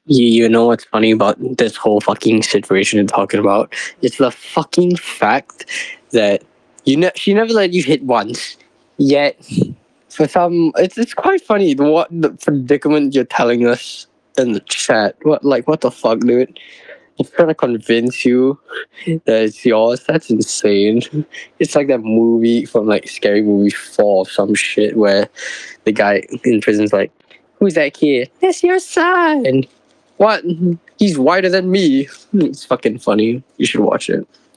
You know what's funny about this whole fucking situation you're talking about? It's the fucking fact that she never let you hit once. Yet, for some, it's quite funny what the predicament you're telling us in the chat. What the fuck, dude? It's trying to convince you that it's yours. That's insane. It's like that movie from like Scary Movie 4 or some shit where the guy in prison's like, "Who's that kid? That's your son." What? He's whiter than me. It's fucking funny. You should watch it.